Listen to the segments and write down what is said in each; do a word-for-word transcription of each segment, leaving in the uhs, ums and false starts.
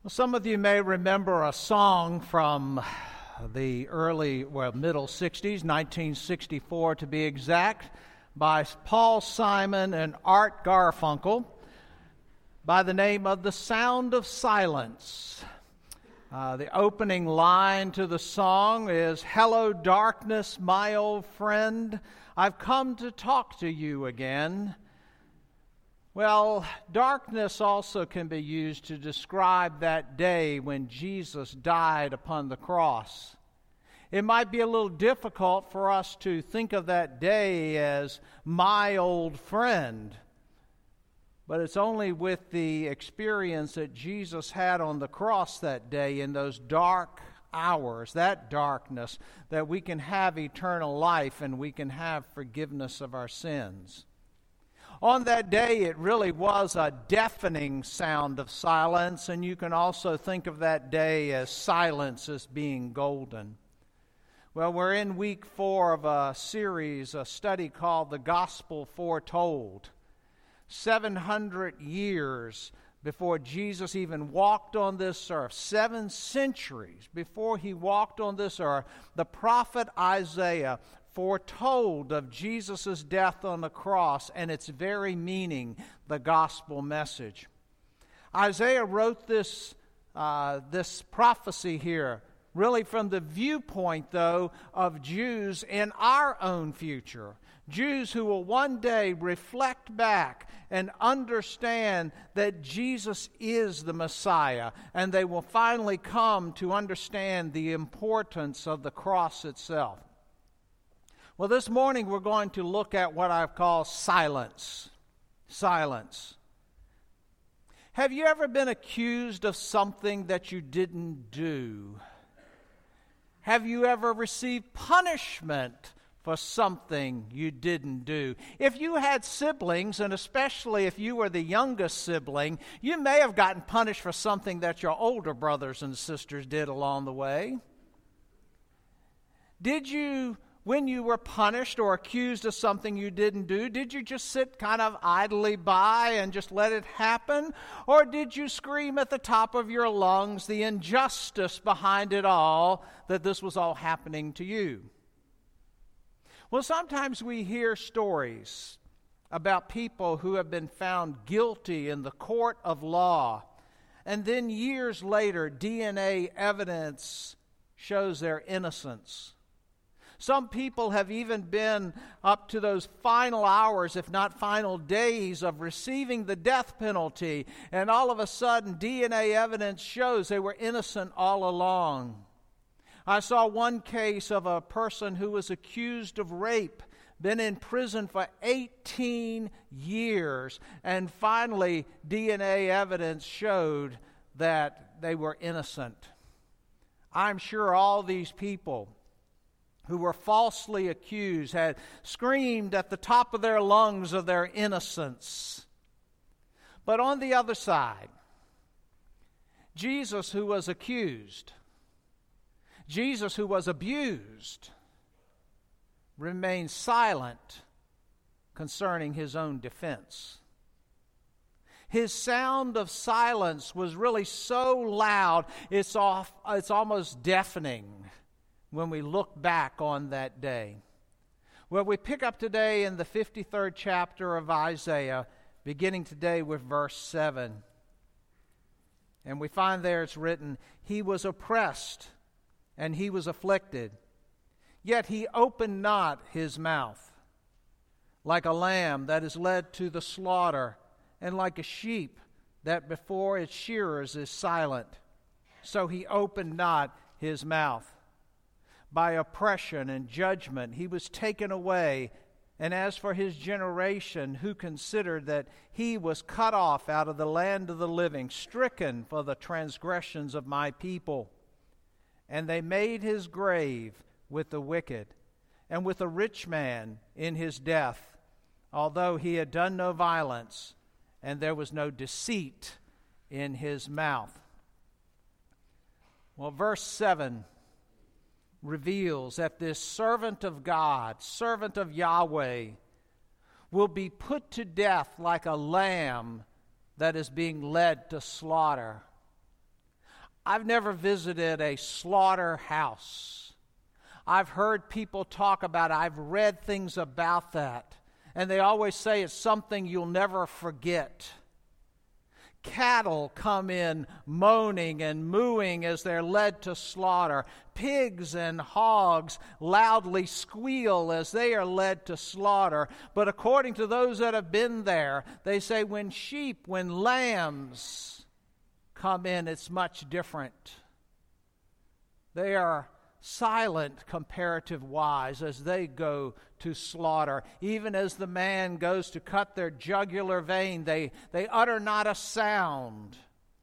Well, some of you may remember a song from the early, well, middle sixties, nineteen sixty-four to be exact, by Paul Simon and Art Garfunkel by the name of The Sound of Silence. Uh, the opening line to the song is, "Hello, darkness, my old friend. I've come to talk to you again." Well, darkness also can be used to describe that day when Jesus died upon the cross. It might be a little difficult for us to think of that day as my old friend, but it's only with the experience that Jesus had on the cross that day in those dark hours, that darkness, that we can have eternal life and we can have forgiveness of our sins. On that day, it really was a deafening sound of silence, and you can also think of that day as silence as being golden. Well, we're in week four of a series, a study called The Gospel Foretold. seven hundred years before Jesus even walked on this earth, seven centuries before he walked on this earth, the prophet Isaiah foretold of Jesus' death on the cross and its very meaning, the gospel message. Isaiah wrote this, uh, this prophecy here, really from the viewpoint, though, of Jews in our own future. Jews who will one day reflect back and understand that Jesus is the Messiah, and they will finally come to understand the importance of the cross itself. Well, this morning we're going to look at what I've called silence. Silence. Have you ever been accused of something that you didn't do? Have you ever received punishment for something you didn't do? If you had siblings, and especially if you were the youngest sibling, you may have gotten punished for something that your older brothers and sisters did along the way. Did you, when you were punished or accused of something you didn't do, did you just sit kind of idly by and just let it happen? Or did you scream at the top of your lungs the injustice behind it all, that this was all happening to you? Well, sometimes we hear stories about people who have been found guilty in the court of law, and then years later, D N A evidence shows their innocence. Some people have even been up to those final hours, if not final days, of receiving the death penalty, and all of a sudden D N A evidence shows they were innocent all along. I saw one case of a person who was accused of rape, been in prison for eighteen years, and finally D N A evidence showed that they were innocent. I'm sure all these people who were falsely accused had screamed at the top of their lungs of their innocence. But on the other side, Jesus, who was accused, Jesus, who was abused, remained silent concerning his own defense. His sound of silence was really so loud, it's, off, it's almost deafening when we look back on that day. Well, we pick up today in the fifty-third chapter of Isaiah, beginning today with verse seven. And we find there it's written, "He was oppressed and he was afflicted, yet he opened not his mouth. Like a lamb that is led to the slaughter, and like a sheep that before its shearers is silent, so he opened not his mouth. By oppression and judgment he was taken away. And as for his generation, who considered that he was cut off out of the land of the living, stricken for the transgressions of my people. And they made his grave with the wicked, and with a rich man in his death, although he had done no violence, and there was no deceit in his mouth." Well, verse seven reveals that this servant of God, servant of Yahweh, will be put to death like a lamb that is being led to slaughter. I've never visited a slaughterhouse. I've heard people talk about it. I've read things about that. And they always say it's something you'll never forget. Cattle come in moaning and mooing as they're led to slaughter. Pigs and hogs loudly squeal as they are led to slaughter. But according to those that have been there, they say when sheep, when lambs come in, it's much different. They are silent comparative-wise as they go to slaughter. Even as the man goes to cut their jugular vein, they, they utter not a sound.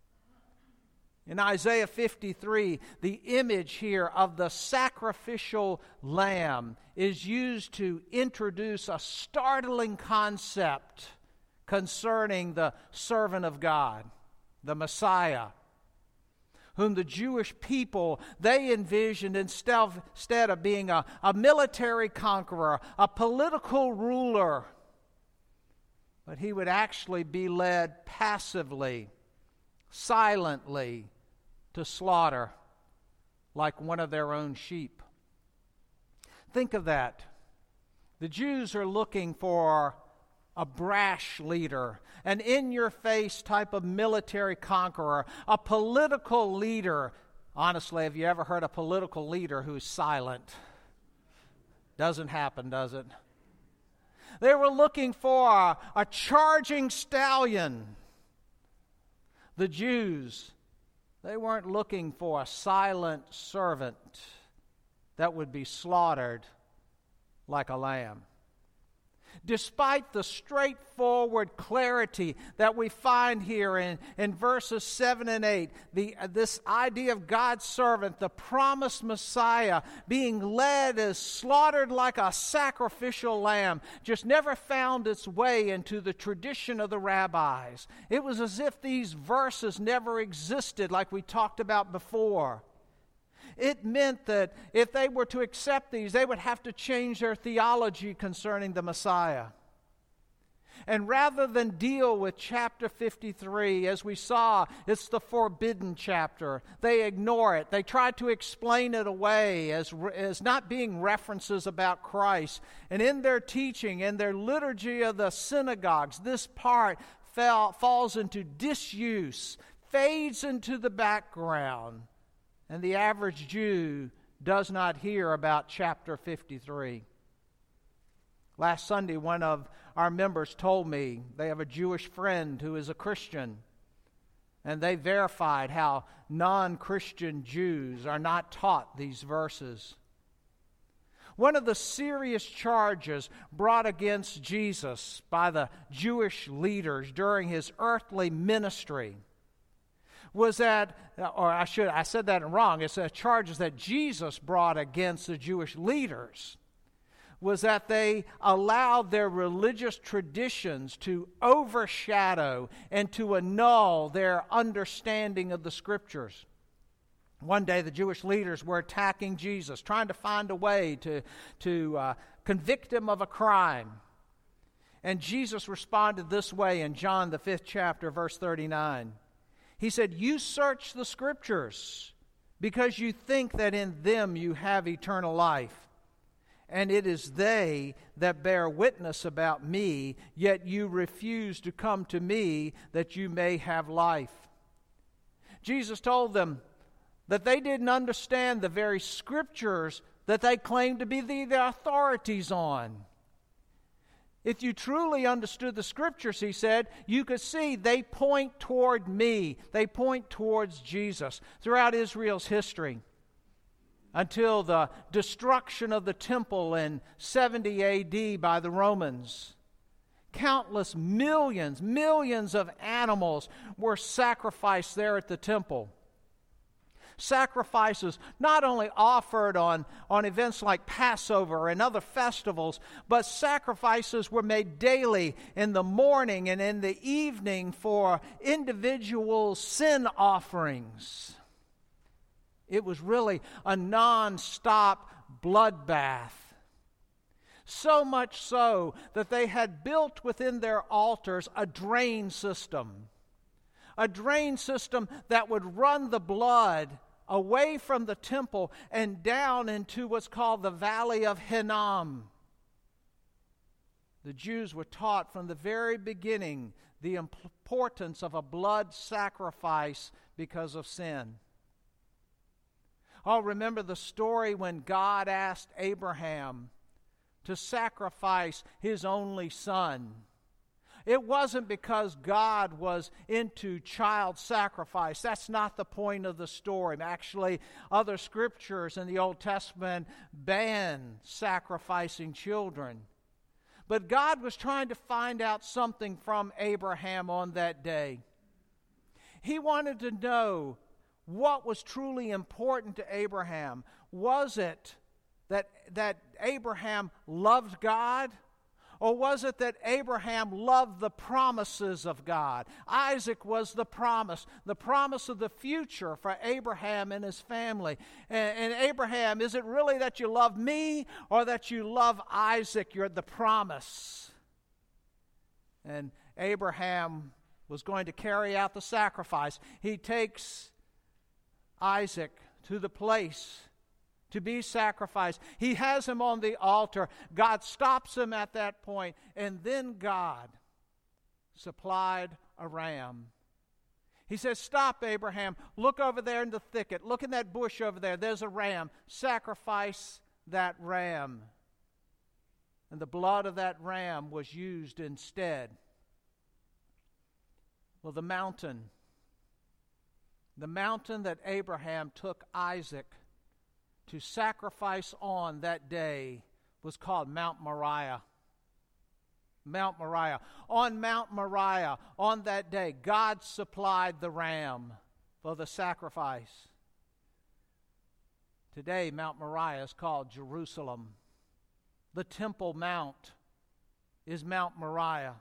In Isaiah fifty-three, the image here of the sacrificial lamb is used to introduce a startling concept concerning the servant of God, the Messiah, whom the Jewish people, they envisioned instead of being a, a military conqueror, a political ruler, but he would actually be led passively, silently to slaughter like one of their own sheep. Think of that. The Jews are looking for a brash leader, an in-your-face type of military conqueror, a political leader. Honestly, have you ever heard a political leader who's silent? Doesn't happen, does it? They were looking for a, a charging stallion. The Jews, they weren't looking for a silent servant that would be slaughtered like a lamb. Despite the straightforward clarity that we find here in, in verses seven and eight, the, uh, this idea of God's servant, the promised Messiah, being led as slaughtered like a sacrificial lamb, just never found its way into the tradition of the rabbis. It was as if these verses never existed, like we talked about before. It meant that if they were to accept these, they would have to change their theology concerning the Messiah. And rather than deal with chapter fifty-three, as we saw, it's the forbidden chapter. They ignore it. They try to explain it away as, as not being references about Christ. And in their teaching, in their liturgy of the synagogues, this part fell, falls into disuse, fades into the background. And the average Jew does not hear about chapter fifty-three. Last Sunday, one of our members told me they have a Jewish friend who is a Christian, and they verified how non-Christian Jews are not taught these verses. One of the serious charges brought against Jesus by the Jewish leaders during his earthly ministry was that, or I should, I said that wrong, it's the charges that Jesus brought against the Jewish leaders, was that they allowed their religious traditions to overshadow and to annul their understanding of the Scriptures. One day the Jewish leaders were attacking Jesus, trying to find a way to, to uh, convict him of a crime. And Jesus responded this way in John, the fifth chapter, verse thirty-nine. He said, "You search the Scriptures because you think that in them you have eternal life. And it is they that bear witness about me, yet you refuse to come to me that you may have life." Jesus told them that they didn't understand the very Scriptures that they claimed to be the, the authorities on. If you truly understood the Scriptures, he said, you could see they point toward me. They point towards Jesus throughout Israel's history until the destruction of the temple in seventy A D by the Romans. Countless millions, millions of animals were sacrificed there at the temple. Sacrifices not only offered on, on events like Passover and other festivals, but sacrifices were made daily in the morning and in the evening for individual sin offerings. It was really a non-stop bloodbath. So much so that they had built within their altars a drain system. a drain system that would run the blood away from the temple and down into what's called the Valley of Hinnom. The Jews were taught from the very beginning the importance of a blood sacrifice because of sin. Oh, remember the story when God asked Abraham to sacrifice his only son. It wasn't because God was into child sacrifice. That's not the point of the story. Actually, other scriptures in the Old Testament ban sacrificing children. But God was trying to find out something from Abraham on that day. He wanted to know what was truly important to Abraham. Was it that, that Abraham loved God? Or was it that Abraham loved the promises of God? Isaac was the promise, the promise of the future for Abraham and his family. And, and Abraham, is it really that you love me or that you love Isaac? You're the promise. And Abraham was going to carry out the sacrifice. He takes Isaac to the place to be sacrificed. He has him on the altar. God stops him at that point, and then God supplied a ram. He says, "Stop, Abraham. Look over there in the thicket. Look in that bush over there. There's a ram. Sacrifice that ram." And the blood of that ram was used instead. Well, the mountain, the mountain that Abraham took Isaac to sacrifice on that day was called Mount Moriah. Mount Moriah. On Mount Moriah, on that day, God supplied the ram for the sacrifice. Today, Mount Moriah is called Jerusalem. The Temple Mount is Mount Moriah.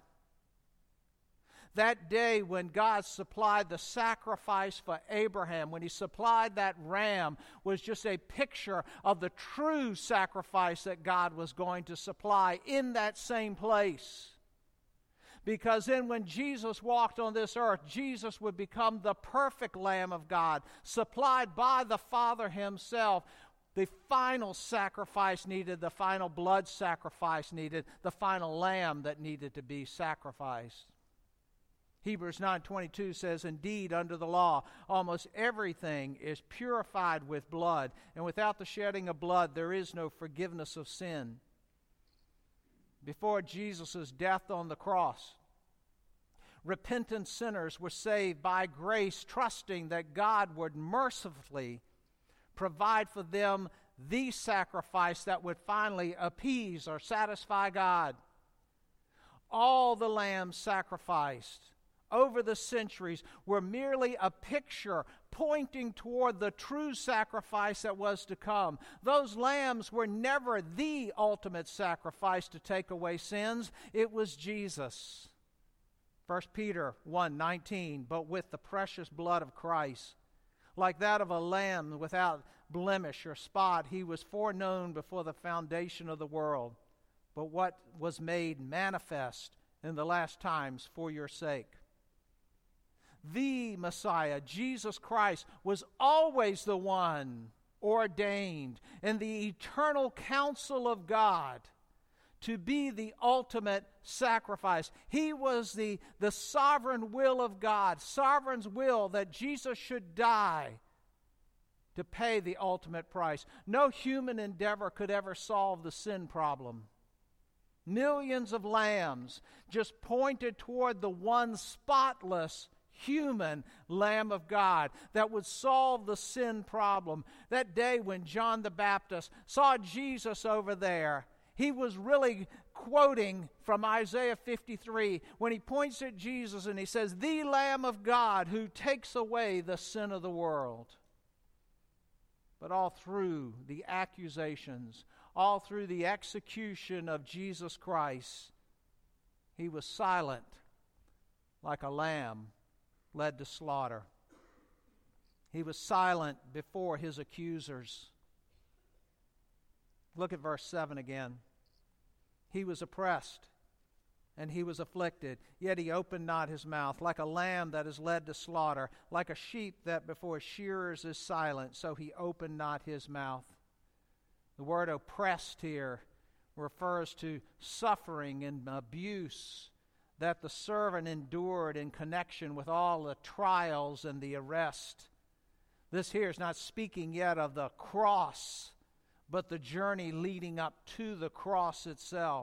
That day when God supplied the sacrifice for Abraham, when he supplied that ram, was just a picture of the true sacrifice that God was going to supply in that same place. Because then when Jesus walked on this earth, Jesus would become the perfect Lamb of God, supplied by the Father himself. The final sacrifice needed, the final blood sacrifice needed, the final lamb that needed to be sacrificed. Hebrews nine twenty-two says, "Indeed, under the law, almost everything is purified with blood, and without the shedding of blood, there is no forgiveness of sin." Before Jesus' death on the cross, repentant sinners were saved by grace, trusting that God would mercifully provide for them the sacrifice that would finally appease or satisfy God. All the lambs sacrificed over the centuries were merely a picture pointing toward the true sacrifice that was to come. Those lambs were never the ultimate sacrifice to take away sins. It was Jesus. First Peter one nineteen, "But with the precious blood of Christ, like that of a lamb without blemish or spot, he was foreknown before the foundation of the world, but what was made manifest in the last times for your sake." The Messiah, Jesus Christ, was always the one ordained in the eternal counsel of God to be the ultimate sacrifice. He was the, the sovereign will of God, sovereign's will that Jesus should die to pay the ultimate price. No human endeavor could ever solve the sin problem. Millions of lambs just pointed toward the one spotless human Lamb of God that would solve the sin problem. That day when John the Baptist saw Jesus over there, he was really quoting from Isaiah fifty-three when he points at Jesus and he says, "The Lamb of God who takes away the sin of the world." But all through the accusations, all through the execution of Jesus Christ, he was silent like a lamb led to slaughter. He was silent before his accusers. Look at verse seven again. "He was oppressed and he was afflicted, yet he opened not his mouth. Like a lamb that is led to slaughter, like a sheep that before shearers is silent, so he opened not his mouth. The word oppressed here refers to suffering and abuse that the servant endured in connection with all the trials and the arrest. This here is not speaking yet of the cross, but the journey leading up to the cross itself.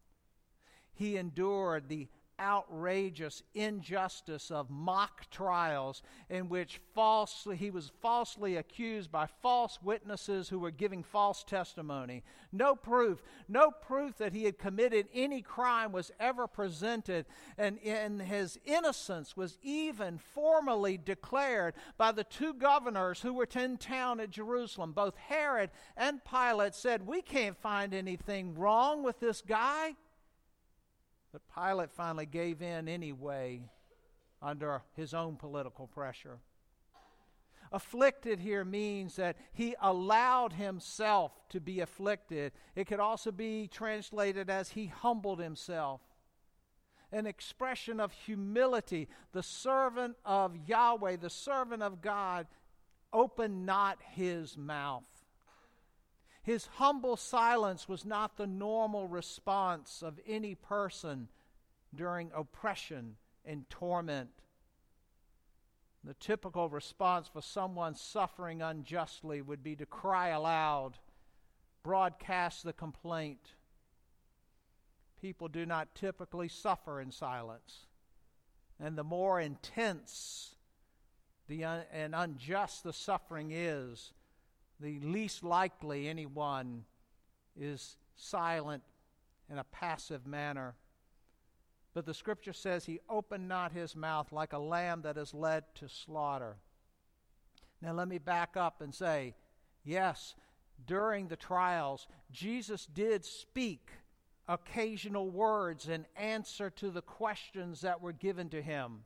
He endured the outrageous injustice of mock trials in which falsely he was falsely accused by false witnesses who were giving false testimony. No proof, no proof that he had committed any crime was ever presented, and, and his innocence was even formally declared by the two governors who were in town at Jerusalem. Both Herod and Pilate said, "We can't find anything wrong with this guy." But Pilate finally gave in anyway under his own political pressure. Afflicted here means that he allowed himself to be afflicted. It could also be translated as he humbled himself. An expression of humility. The servant of Yahweh, the servant of God, opened not his mouth. His humble silence was not the normal response of any person during oppression and torment. The typical response for someone suffering unjustly would be to cry aloud, broadcast the complaint. People do not typically suffer in silence. And the more intense the un- and unjust the suffering is, the least likely anyone is silent in a passive manner. But the Scripture says he opened not his mouth like a lamb that is led to slaughter. Now let me back up and say, yes, during the trials, Jesus did speak occasional words in answer to the questions that were given to him.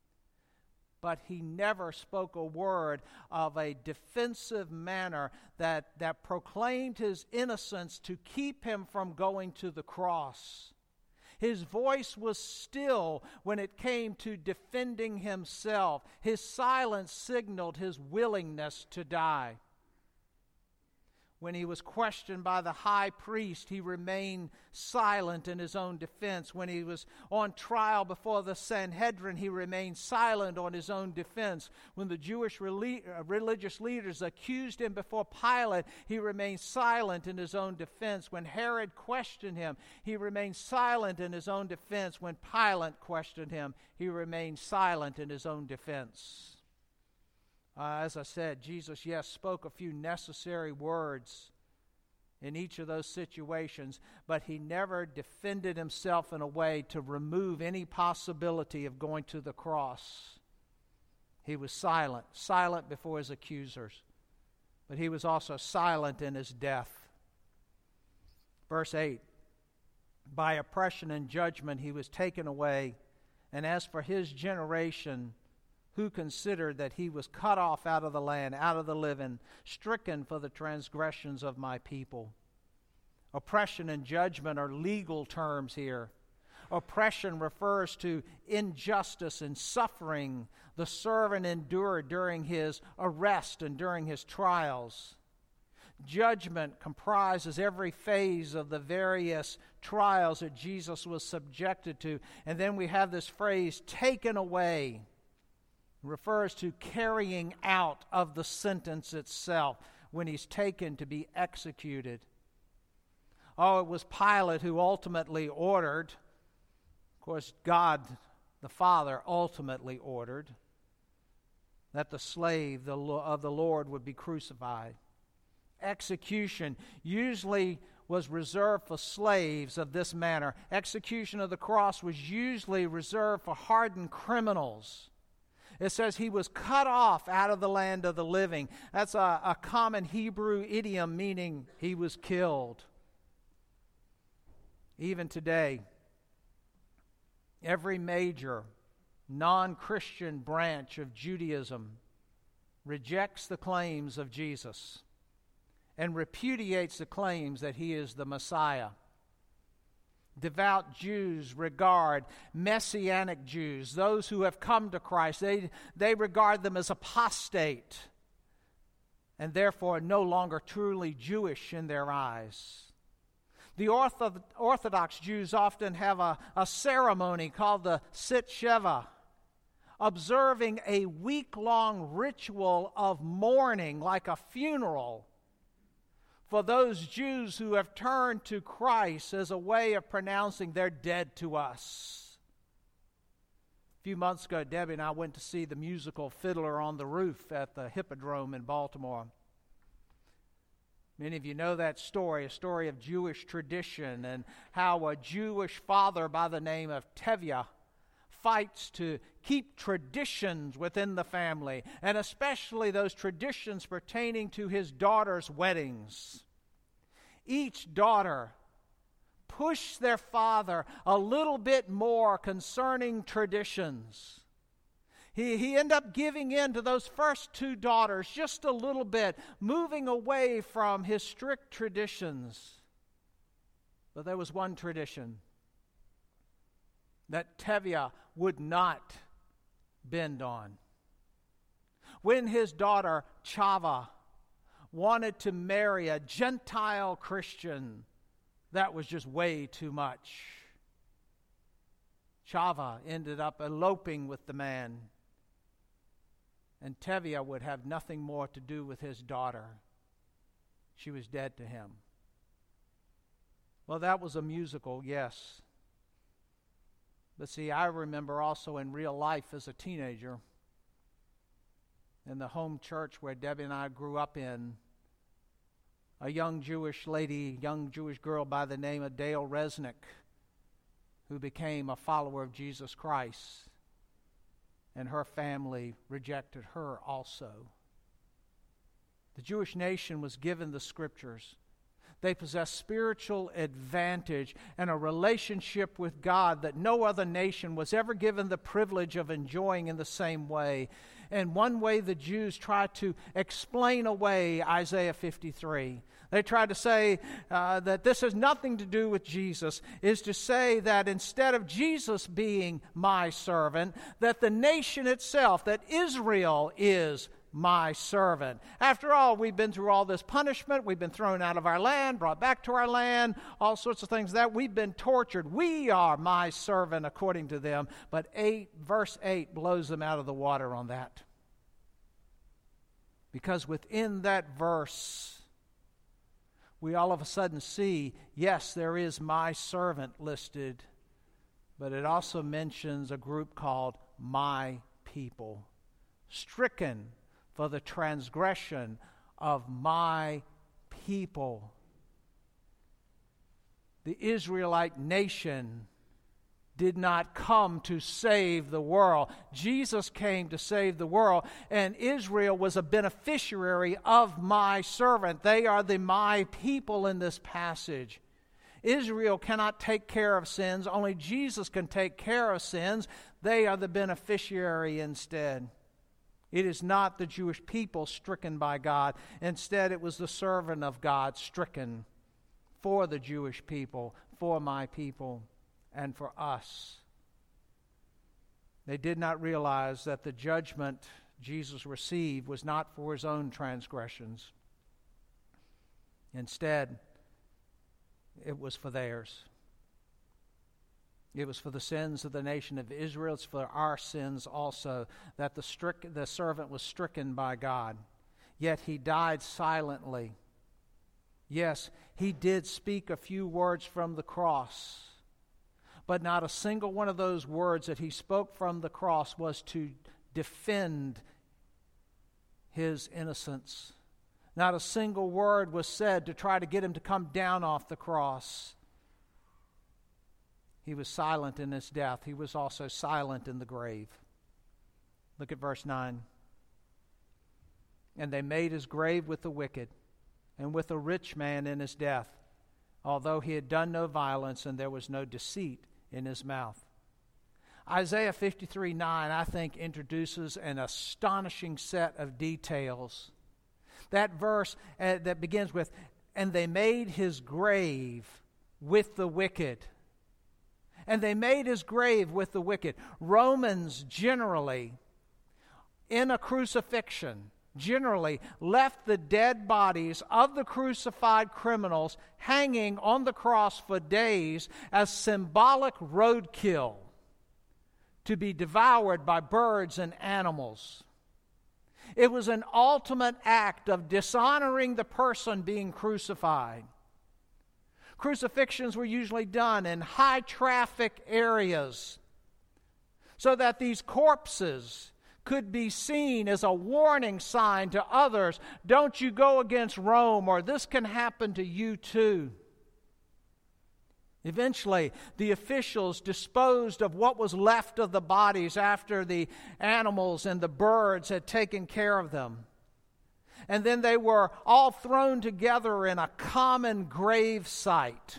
But he never spoke a word of a defensive manner that, that proclaimed his innocence to keep him from going to the cross. His voice was still when it came to defending himself. His silence signaled his willingness to die. When he was questioned by the high priest, he remained silent in his own defense. When he was on trial before the Sanhedrin, he remained silent on his own defense. When the Jewish religious leaders accused him before Pilate, he remained silent in his own defense. When Herod questioned him, he remained silent in his own defense. When Pilate questioned him, he remained silent in his own defense. Uh, as I said, Jesus, yes, spoke a few necessary words in each of those situations, but he never defended himself in a way to remove any possibility of going to the cross. He was silent, silent before his accusers, but he was also silent in his death. Verse eight, by oppression and judgment he was taken away, and as for his generation, who considered that he was cut off out of the land, out of the living, stricken for the transgressions of my people. Oppression and judgment are legal terms here. Oppression refers to injustice and suffering the servant endured during his arrest and during his trials. Judgment comprises every phase of the various trials that Jesus was subjected to. And then we have this phrase, taken away. Refers to carrying out of the sentence itself when he's taken to be executed. Oh, it was Pilate who ultimately ordered, of course, God the Father ultimately ordered that the slave of the Lord would be crucified. Execution usually was reserved for slaves of this manner. Execution of the cross was usually reserved for hardened criminals. It says he was cut off out of the land of the living. That's a, a common Hebrew idiom meaning he was killed. Even today, every major non-Christian branch of Judaism rejects the claims of Jesus and repudiates the claims that he is the Messiah. Devout Jews regard Messianic Jews, those who have come to Christ, they, they regard them as apostate and therefore no longer truly Jewish in their eyes. The Ortho- Orthodox Jews often have a, a ceremony called the Sit Sheva, observing a week-long ritual of mourning like a funeral for those Jews who have turned to Christ as a way of pronouncing they're dead to us. A few months ago, Debbie and I went to see the musical Fiddler on the Roof at the Hippodrome in Baltimore. Many of you know that story, a story of Jewish tradition and how a Jewish father by the name of Tevye fights to keep traditions within the family, and especially those traditions pertaining to his daughter's weddings. Each daughter pushed their father a little bit more concerning traditions. He, he ended up giving in to those first two daughters just a little bit, moving away from his strict traditions. But there was one tradition that Tevye would not bend on. When his daughter Chava wanted to marry a Gentile Christian, that was just way too much. Chava ended up eloping with the man, and Tevye would have nothing more to do with his daughter. She was dead to him. Well, that was a musical, yes. But see, I remember also in real life as a teenager, in the home church where Debbie and I grew up in, a young Jewish lady, young Jewish girl by the name of Dale Resnick, who became a follower of Jesus Christ, and her family rejected her also. The Jewish nation was given the Scriptures. They possess spiritual advantage and a relationship with God that no other nation was ever given the privilege of enjoying in the same way. And one way the Jews tried to explain away Isaiah fifty-three, they tried to say uh, that this has nothing to do with Jesus, is to say that instead of Jesus being my servant, that the nation itself, that Israel is my servant. After all, we've been through all this punishment. We've been thrown out of our land, brought back to our land, all sorts of things that we've been tortured. We are my servant according to them. But eight, verse eight blows them out of the water on that. Because within that verse, we all of a sudden see, yes, there is my servant listed, but it also mentions a group called my people, stricken for the transgression of my people. The Israelite nation did not come to save the world. Jesus came to save the world, and Israel was a beneficiary of my servant. They are the my people in this passage. Israel cannot take care of sins. Only Jesus can take care of sins. They are the beneficiary instead. It is not the Jewish people stricken by God. Instead, it was the servant of God stricken for the Jewish people, for my people, and for us. They did not realize that the judgment Jesus received was not for his own transgressions. Instead, it was for theirs. It was for the sins of the nation of Israel. It's for our sins also that the, strict, the servant was stricken by God. Yet he died silently. Yes, he did speak a few words from the cross, but not a single one of those words that he spoke from the cross was to defend his innocence. Not a single word was said to try to get him to come down off the cross. He was silent in his death. He was also silent in the grave. Look at verse nine. And they made his grave with the wicked and with a rich man in his death, although he had done no violence and there was no deceit in his mouth. Isaiah fifty-three nine, I think, introduces an astonishing set of details. That verse uh, that begins with, and they made his grave with the wicked. And they made his grave with the wicked. Romans generally, in a crucifixion, generally left the dead bodies of the crucified criminals hanging on the cross for days as symbolic roadkill to be devoured by birds and animals. It was an ultimate act of dishonoring the person being crucified. Crucifixions were usually done in high traffic areas so that these corpses could be seen as a warning sign to others. Don't you go against Rome, or this can happen to you too. Eventually, the officials disposed of what was left of the bodies after the animals and the birds had taken care of them. And then they were all thrown together in a common grave site.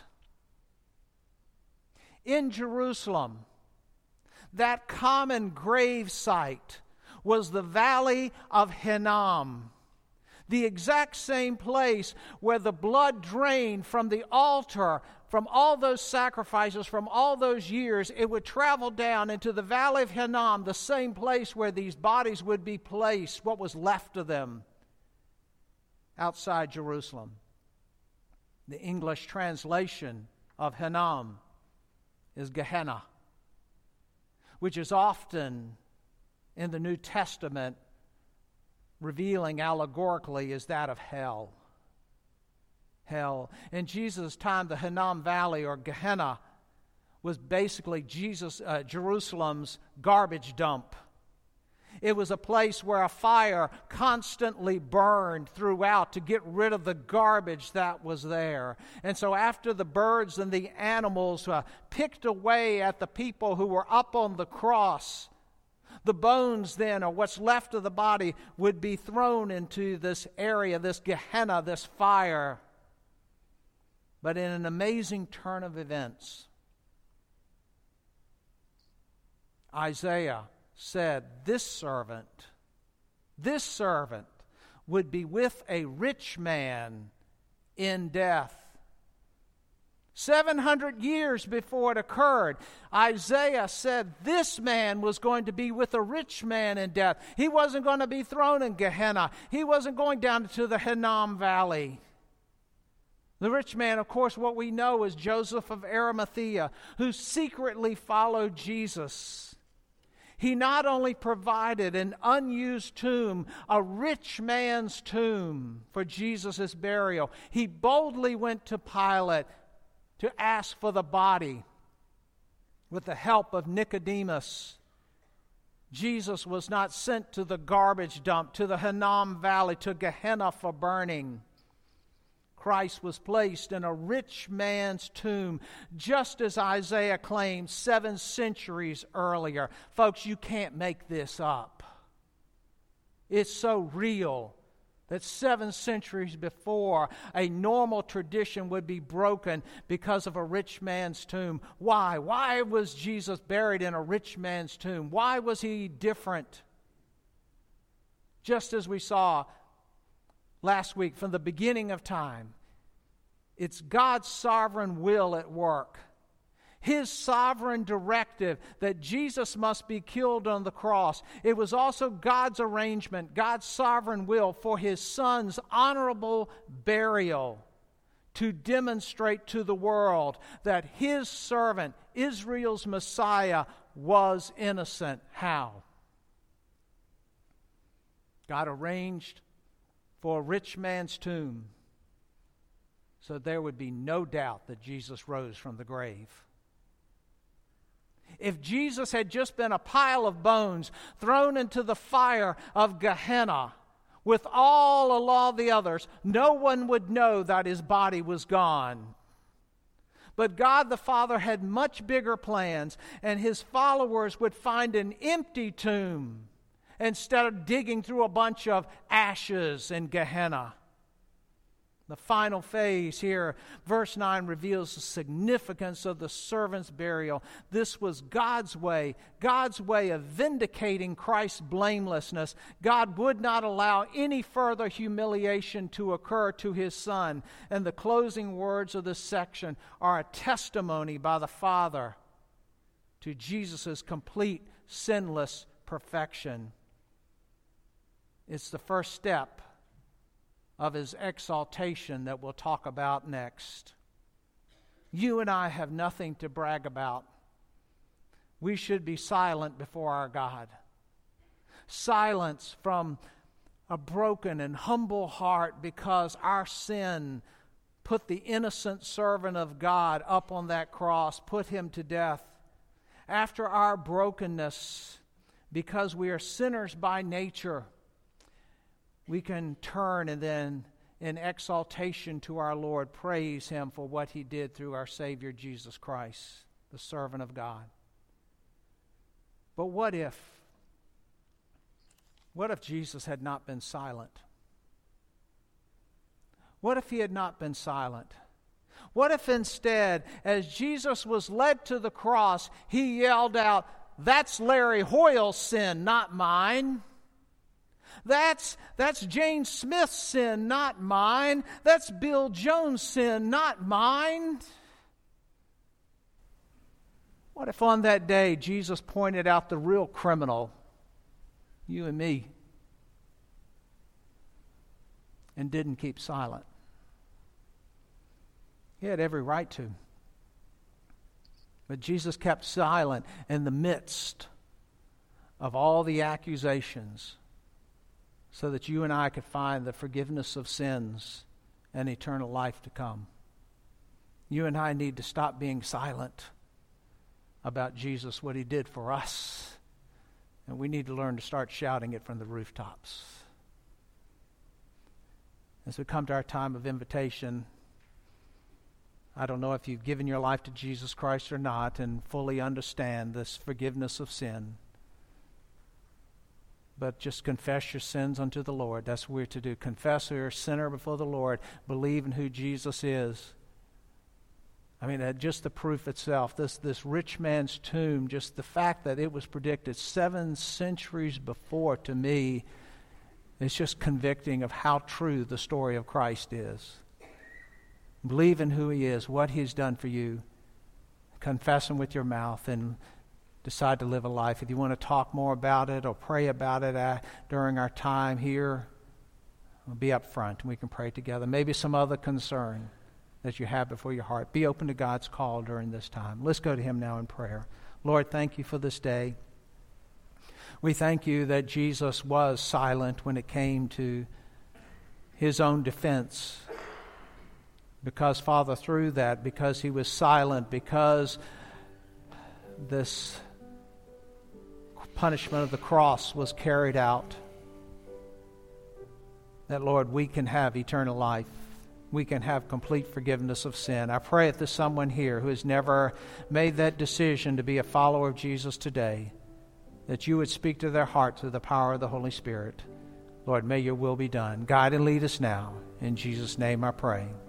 In Jerusalem, that common grave site was the Valley of Hinnom, the exact same place where the blood drained from the altar, from all those sacrifices, from all those years. It would travel down into the Valley of Hinnom, the same place where these bodies would be placed, what was left of them, outside Jerusalem. The English translation of Hinnom is Gehenna, which is often in the New Testament revealing allegorically is that of hell. Hell. In Jesus' time, the Hinnom Valley, or Gehenna, was basically Jesus, uh, Jerusalem's garbage dump. It was a place where a fire constantly burned throughout to get rid of the garbage that was there. And so after the birds and the animals uh, picked away at the people who were up on the cross, the bones then, or what's left of the body, would be thrown into this area, this Gehenna, this fire. But in an amazing turn of events, Isaiah said this servant, this servant would be with a rich man in death. seven hundred years before it occurred, Isaiah said this man was going to be with a rich man in death. He wasn't going to be thrown in Gehenna. He wasn't going down to the Hinnom Valley. The rich man, of course, what we know is Joseph of Arimathea, who secretly followed Jesus. He not only provided an unused tomb, a rich man's tomb for Jesus' burial, he boldly went to Pilate to ask for the body with the help of Nicodemus. Jesus was not sent to the garbage dump, to the Hinnom Valley, to Gehenna for burning. Christ was placed in a rich man's tomb, just as Isaiah claimed seven centuries earlier. Folks, you can't make this up. It's so real that seven centuries before, a normal tradition would be broken because of a rich man's tomb. Why? Why was Jesus buried in a rich man's tomb? Why was he different? Just as we saw last week, from the beginning of time, it's God's sovereign will at work. His sovereign directive that Jesus must be killed on the cross. It was also God's arrangement, God's sovereign will for his son's honorable burial, to demonstrate to the world that his servant, Israel's Messiah, was innocent. How? God arranged for a rich man's tomb so there would be no doubt that Jesus rose from the grave. If Jesus had just been a pile of bones thrown into the fire of Gehenna with all of all the others, no one would know that his body was gone. But God the Father had much bigger plans, and his followers would find an empty tomb instead of digging through a bunch of ashes in Gehenna. The final phase here, verse nine, reveals the significance of the servant's burial. This was God's way, God's way of vindicating Christ's blamelessness. God would not allow any further humiliation to occur to his Son. And the closing words of this section are a testimony by the Father to Jesus' complete, sinless perfection. It's the first step of his exaltation that we'll talk about next. You and I have nothing to brag about. We should be silent before our God. Silence from a broken and humble heart, because our sin put the innocent servant of God up on that cross, put him to death. After our brokenness, because we are sinners by nature, we can turn and then in exaltation to our Lord praise him for what he did through our Savior Jesus Christ, the servant of God. But what if, what if Jesus had not been silent? What if he had not been silent? What if instead, as Jesus was led to the cross, he yelled out, "That's Larry Hoyle's sin, not mine. That's, that's Jane Smith's sin, not mine. That's Bill Jones' sin, not mine." What if on that day Jesus pointed out the real criminal, you and me, and didn't keep silent? He had every right to. But Jesus kept silent in the midst of all the accusations, so that you and I could find the forgiveness of sins and eternal life to come. You and I need to stop being silent about Jesus, what he did for us. And we need to learn to start shouting it from the rooftops. As we come to our time of invitation, I don't know if you've given your life to Jesus Christ or not and fully understand this forgiveness of sin. But just confess your sins unto the Lord. That's what we're to do. Confess you're a sinner before the Lord. Believe in who Jesus is. I mean, uh, just the proof itself, this, this rich man's tomb, just the fact that it was predicted seven centuries before, to me, is just convicting of how true the story of Christ is. Believe in who he is, what he's done for you. Confess him with your mouth and decide to live a life. If you want to talk more about it or pray about it uh, during our time here, we'll be up front and we can pray together. Maybe some other concern that you have before your heart. Be open to God's call during this time. Let's go to him now in prayer. Lord, thank you for this day. We thank you that Jesus was silent when it came to his own defense. Because, Father, through that, because he was silent, because this punishment of the cross was carried out, that, Lord, we can have eternal life. We can have complete forgiveness of sin. I pray if there's someone here who has never made that decision to be a follower of Jesus today, that you would speak to their heart through the power of the Holy Spirit. Lord, may your will be done. Guide and lead us now. In Jesus' name I pray.